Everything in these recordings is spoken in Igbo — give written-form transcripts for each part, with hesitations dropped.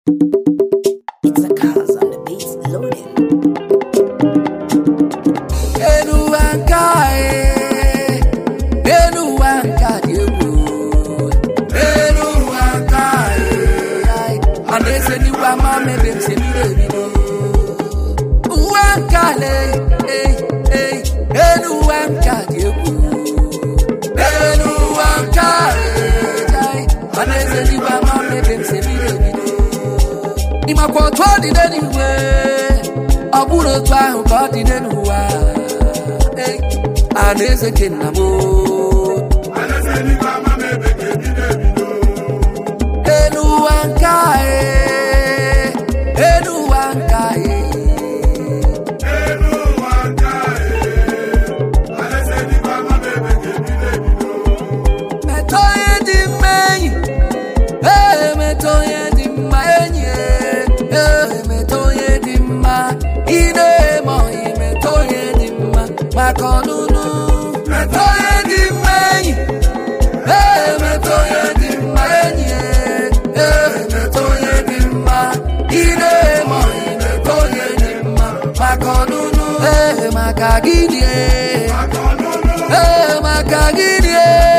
It's a cause on the beats loading. Ima kwa twadi deni we aburo twa ko di denu wa aneze kenamo aneze ni mama mebe ke di denu enu wankae aneze ni mama mebe ke di denu metoye di mei metoye di mei Makonunu metoye di mei metoye di mei metoye di ma ine mo metoye di ma makonunu makagini makagini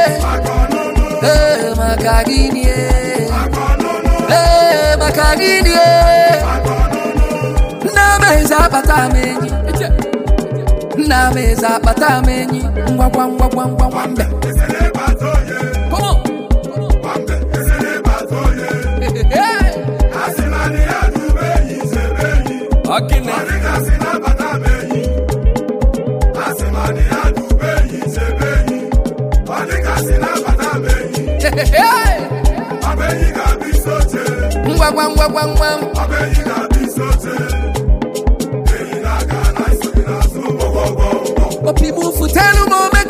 makagini makagini na meza patamenyi na meza patamenyi ngwa mbe esele batoye komo wambe esele batoye asimani adubeyi sebeyi akine asina patamenyi asimani adubeyi sebeyi asina patamenyi abeyi kabisote ngwa abeyi kabisote People futelu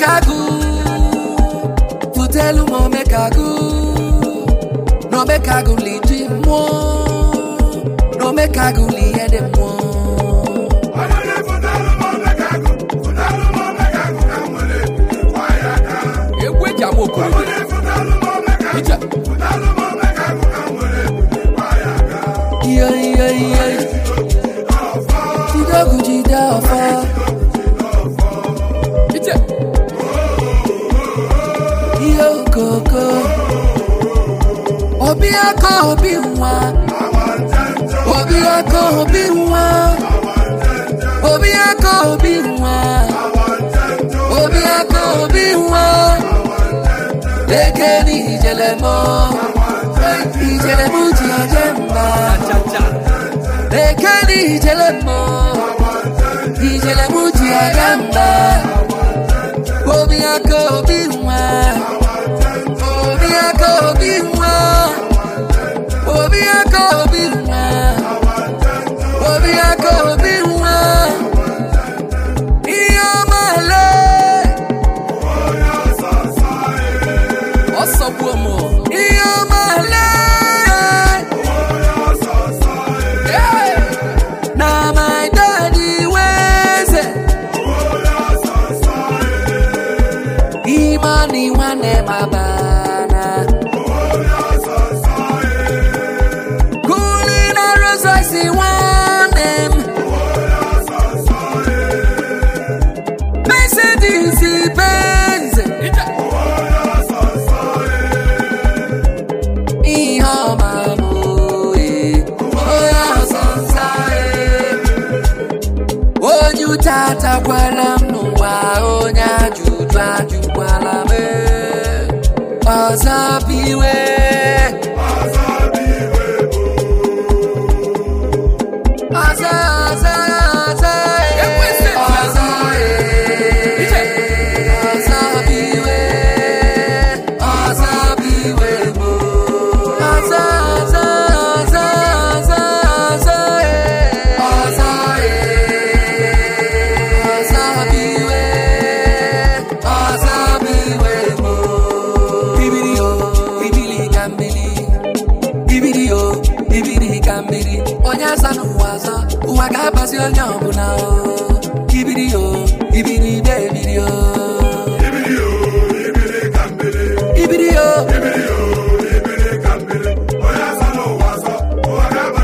mo mekagu no mekagu liji mo no mekagu li ede mo ayale futelu mo mekagu kamole wayaka egwe jamo ko futelu mo mekagu kamole wayaka yeah jida ofa Koko Obiako obiwa Obiako obiwa Obiako obiwa Obiako obiwa Lekeni ijelemo Ijelemu ti ajemba Lekeni ijelemo Ijelemu ti ajemba Obiako obiwa Tata kwala mnuwa onya jujwa jukwala me Azabiwe Wagabasi onyobuna Ibirio Ibiri debirio Ibiri kambele Ibirio Ibiri kambele Oya sano waso Wagabasi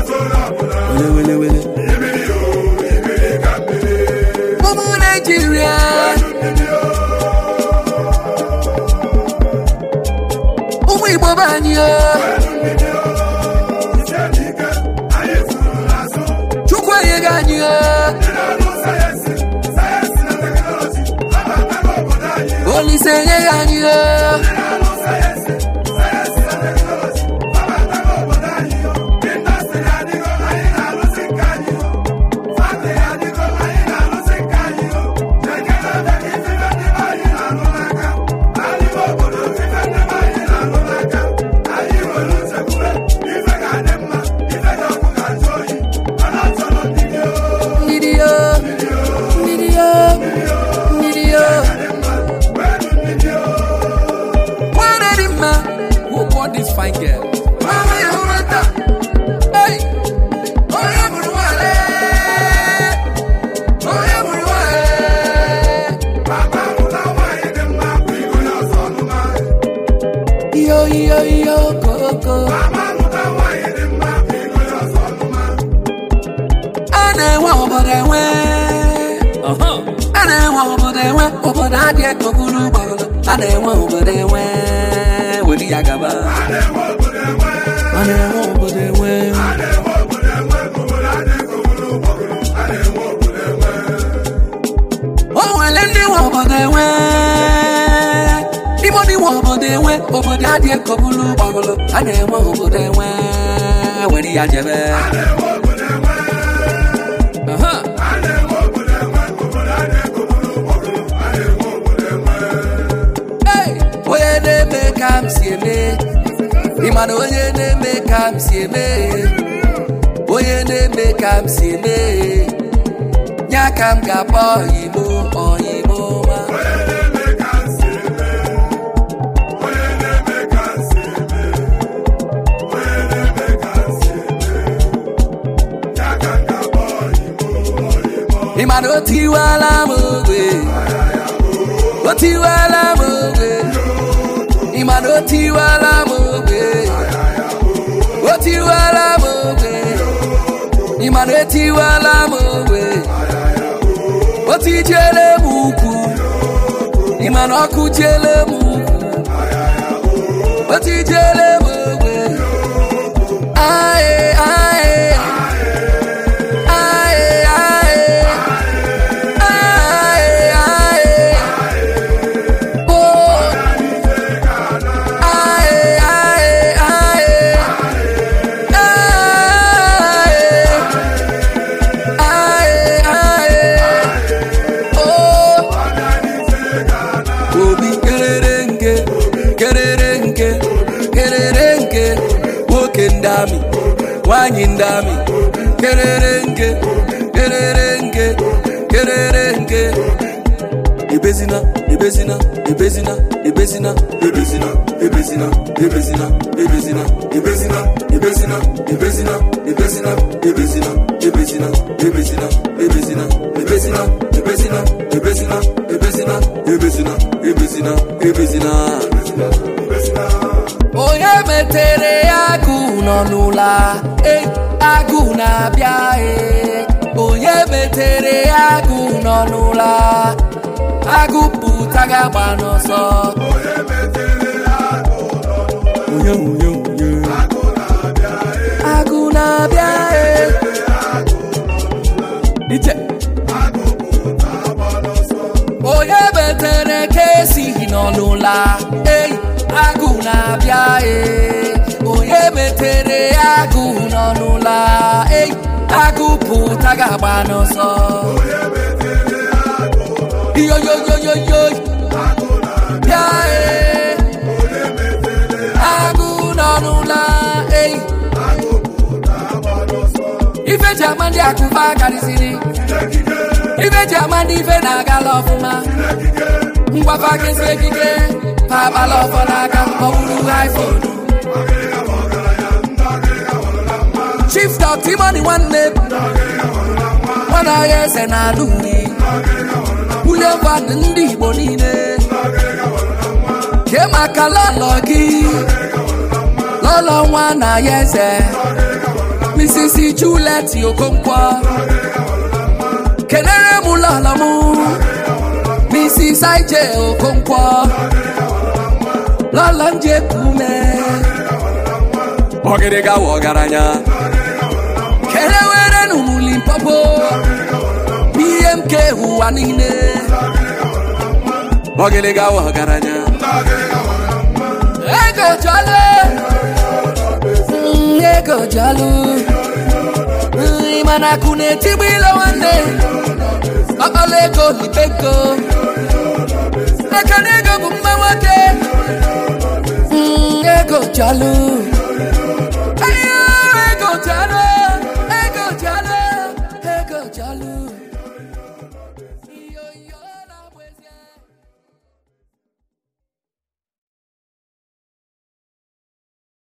ekobulu gbagolo a na-enwe obodo enwe weli ya gaba a na-enwe obodo enwe o nwere ndị nwe obodo enwe imo ndị nwe obodo enwe obodo adị ekobulu gbagolo a na-enwe obodo enwe weli ya jebe onye na-eme ka m si eme ịma na onye na-eme ka m si eme onye na-eme ka m si eme nya ka m ga-akpọ oyimo ma ịma na otiwala m ogwe ịma na otiwala m ogwe ịma na etiwala m ogwe otijele m ukwu ịma na ọkụ jele m ukwu otijele m ogwe ndami wanyi ndami kererenge ebezina onye metere agụ nọ n'ụla agụ na-abịa onye metere agụ nọ n'ụla agụ pụta ga-agba n'ọsọ agụ na-abịa onye metere ka esighị nọ n'ụla agụ na-abịa onye metere agụ nọ n'ụla agụ pụta ga-agba n'ọsọ yoyoyoyoyo bịa agụ nọ n'ụla ife ji ama ndị akụfa karịsịrị ife ji ama ndị ife na-agala ọfụma ngwafa kesi ekike pabala ọfọ n'aka ọwụrụ iPhone Chief Timoni nwanne nwana ya eze na-alụ uri wunye mmadụ ndị Igbo niile ke maka lọlọ gị lọlọ nwa na ya eze Mrs. Juliet Okonkwo kenere m lọlọ m Mrs. IJ Okonkwo lọlọ nje kume ogere gawa ọgaranya kere were n'ụmụli mpopo BMK ụwa niile ogere gawa ọgaranya ego jalo mana kune tibilo nwanne ọkpala ego libeko ego bụ mma nwoke ego jalo